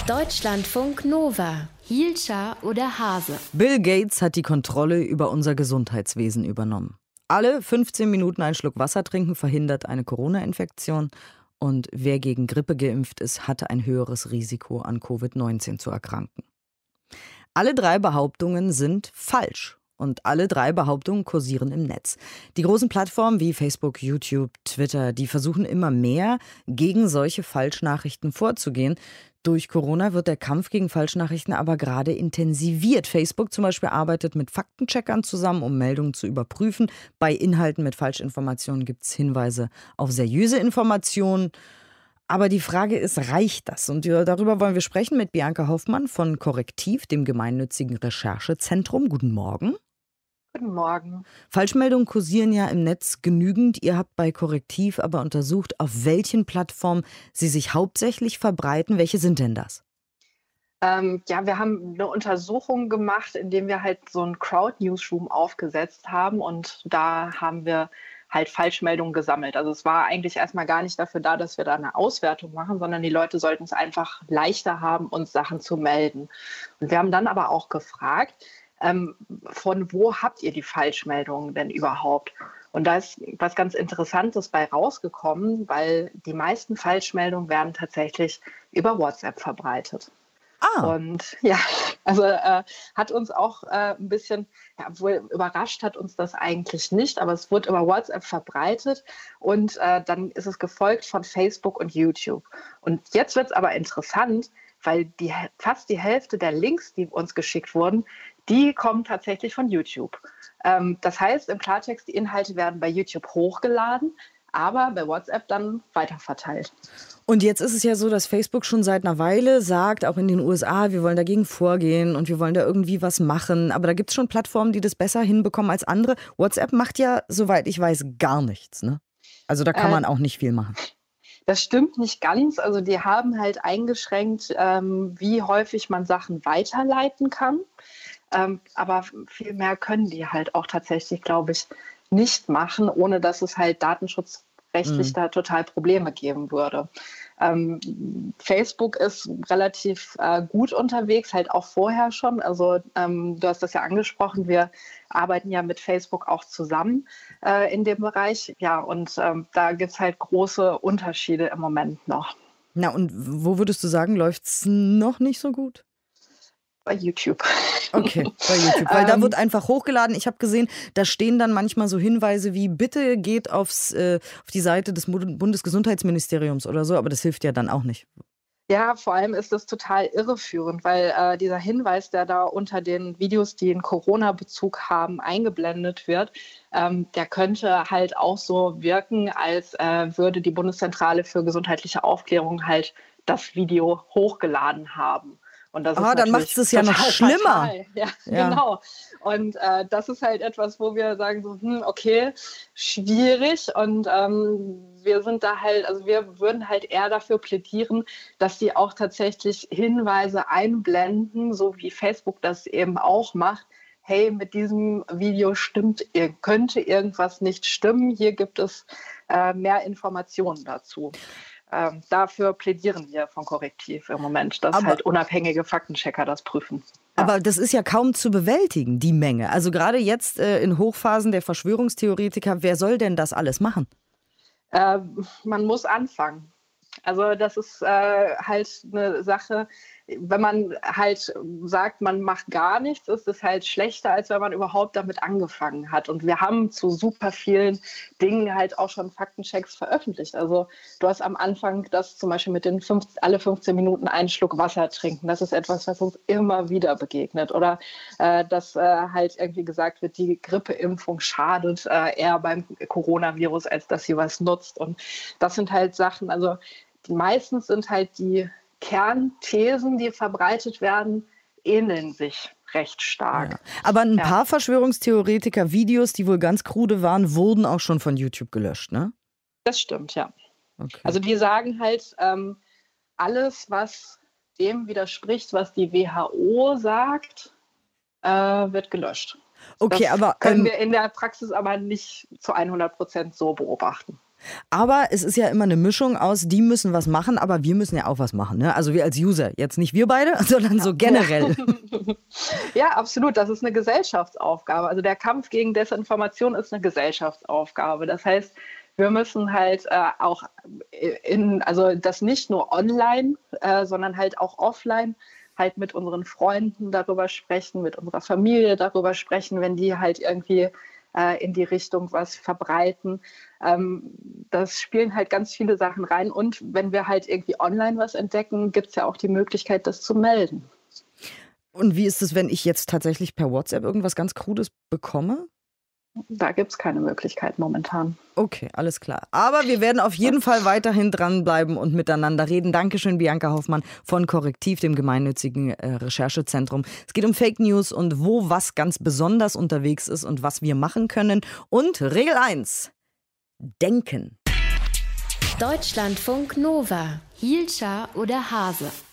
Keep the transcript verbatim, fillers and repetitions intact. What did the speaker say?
Deutschlandfunk Nova. Hielscher oder Hase? Bill Gates hat die Kontrolle über unser Gesundheitswesen übernommen. Alle fünfzehn Minuten einen Schluck Wasser trinken verhindert eine Corona-Infektion. Und wer gegen Grippe geimpft ist, hatte ein höheres Risiko, an Covid neunzehn zu erkranken. Alle drei Behauptungen sind falsch. Und alle drei Behauptungen kursieren im Netz. Die großen Plattformen wie Facebook, YouTube, Twitter, die versuchen immer mehr, gegen solche Falschnachrichten vorzugehen. Durch Corona wird der Kampf gegen Falschnachrichten aber gerade intensiviert. Facebook zum Beispiel arbeitet mit Faktencheckern zusammen, um Meldungen zu überprüfen. Bei Inhalten mit Falschinformationen gibt es Hinweise auf seriöse Informationen. Aber die Frage ist, reicht das? Und darüber wollen wir sprechen mit Bianca Hoffmann von Correctiv, dem gemeinnützigen Recherchezentrum. Guten Morgen. Guten Morgen. Falschmeldungen kursieren ja im Netz genügend. Ihr habt bei Correctiv aber untersucht, auf welchen Plattformen sie sich hauptsächlich verbreiten. Welche sind denn das? Ähm, ja, wir haben eine Untersuchung gemacht, indem wir halt so einen Crowd-Newsroom aufgesetzt haben. Und da haben wir halt Falschmeldungen gesammelt. Also es war eigentlich erstmal gar nicht dafür da, dass wir da eine Auswertung machen, sondern die Leute sollten es einfach leichter haben, uns Sachen zu melden. Und wir haben dann aber auch gefragt, Ähm, von wo habt ihr die Falschmeldungen denn überhaupt? Und da ist was ganz Interessantes bei rausgekommen, weil die meisten Falschmeldungen werden tatsächlich über WhatsApp verbreitet. Ah. Und ja, also äh, hat uns auch äh, ein bisschen, ja, obwohl überrascht hat uns das eigentlich nicht, aber es wurde über WhatsApp verbreitet und äh, dann ist es gefolgt von Facebook und YouTube. Und jetzt wird es aber interessant, weil die, fast die Hälfte der Links, die uns geschickt wurden, die kommen tatsächlich von YouTube. Ähm, das heißt, im Klartext, die Inhalte werden bei YouTube hochgeladen, aber bei WhatsApp dann weiterverteilt. Und jetzt ist es ja so, dass Facebook schon seit einer Weile sagt, auch in den U S A, wir wollen dagegen vorgehen und wir wollen da irgendwie was machen. Aber da gibt es schon Plattformen, die das besser hinbekommen als andere. WhatsApp macht ja, soweit ich weiß, gar nichts, ne? Also da kann äh, man auch nicht viel machen. Das stimmt nicht ganz. Also die haben halt eingeschränkt, ähm, wie häufig man Sachen weiterleiten kann. Ähm, aber viel mehr können die halt auch tatsächlich, glaube ich, nicht machen, ohne dass es halt datenschutzrechtlich mhm. da total Probleme geben würde. Ähm, Facebook ist relativ äh, gut unterwegs, halt auch vorher schon. Also ähm, du hast das ja angesprochen, wir arbeiten ja mit Facebook auch zusammen äh, in dem Bereich. Ja, und ähm, da gibt es halt große Unterschiede im Moment noch. Na, und wo würdest du sagen, läuft es noch nicht so gut? Bei YouTube. Okay, bei YouTube, weil da wird einfach hochgeladen. Ich habe gesehen, da stehen dann manchmal so Hinweise wie, bitte geht aufs, äh, auf die Seite des Bundesgesundheitsministeriums oder so, aber das hilft ja dann auch nicht. Ja, vor allem ist das total irreführend, weil äh, dieser Hinweis, der da unter den Videos, die einen Corona-Bezug haben, eingeblendet wird, ähm, der könnte halt auch so wirken, als äh, würde die Bundeszentrale für gesundheitliche Aufklärung halt das Video hochgeladen haben. Und das ah, ist dann macht es das ja noch schlimmer. Ja, ja, genau. Und äh, das ist halt etwas, wo wir sagen so, hm, okay, schwierig. Und ähm, wir sind da halt, also wir würden halt eher dafür plädieren, dass die auch tatsächlich Hinweise einblenden, so wie Facebook das eben auch macht. Hey, mit diesem Video stimmt, könnte irgendwas nicht stimmen. Hier gibt es äh, mehr Informationen dazu. Ähm, dafür plädieren wir von Correctiv im Moment, dass aber, halt unabhängige Faktenchecker das prüfen. Ja. Aber das ist ja kaum zu bewältigen, die Menge. Also gerade jetzt äh, in Hochphasen der Verschwörungstheoretiker, wer soll denn das alles machen? Äh, man muss anfangen. Also das ist äh, halt eine Sache, wenn man halt sagt, man macht gar nichts, ist es halt schlechter, als wenn man überhaupt damit angefangen hat. Und wir haben zu super vielen Dingen halt auch schon Faktenchecks veröffentlicht. Also du hast am Anfang das zum Beispiel mit den fünf, alle fünfzehn Minuten einen Schluck Wasser trinken. Das ist etwas, was uns immer wieder begegnet. Oder äh, dass äh, halt irgendwie gesagt wird, die Grippeimpfung schadet äh, eher beim Coronavirus, als dass sie was nutzt. Und das sind halt Sachen, also die meistens sind halt die Kernthesen, die verbreitet werden, ähneln sich recht stark. Ja. Aber ein ja. paar Verschwörungstheoretiker-Videos, die wohl ganz krude waren, wurden auch schon von YouTube gelöscht, ne? Das stimmt, ja. Okay. Also die sagen halt, ähm, alles, was dem widerspricht, was die W H O sagt, äh, wird gelöscht. Okay, das aber können ähm, wir in der Praxis aber nicht zu hundert Prozent so beobachten. Aber es ist ja immer eine Mischung aus, die müssen was machen, aber wir müssen ja auch was machen. Ne? Also wir als User, jetzt nicht wir beide, sondern ja. so generell. Ja, absolut. Das ist eine Gesellschaftsaufgabe. Also der Kampf gegen Desinformation ist eine Gesellschaftsaufgabe. Das heißt, wir müssen halt äh, auch in, also das nicht nur online, äh, sondern halt auch offline halt mit unseren Freunden darüber sprechen, mit unserer Familie darüber sprechen, wenn die halt irgendwie äh, in die Richtung was verbreiten. Ähm, das spielen halt ganz viele Sachen rein. Und wenn wir halt irgendwie online was entdecken, gibt es ja auch die Möglichkeit, das zu melden. Und wie ist es, wenn ich jetzt tatsächlich per WhatsApp irgendwas ganz Krudes bekomme? Da gibt es keine Möglichkeit momentan. Okay, alles klar. Aber wir werden auf jeden Fall weiterhin dranbleiben und miteinander reden. Dankeschön, Bianca Hoffmann von Korrektiv, dem gemeinnützigen äh, Recherchezentrum. Es geht um Fake News und wo was ganz besonders unterwegs ist und was wir machen können. Und Regel eins, denken. Deutschlandfunk Nova, Hielscher oder Hase?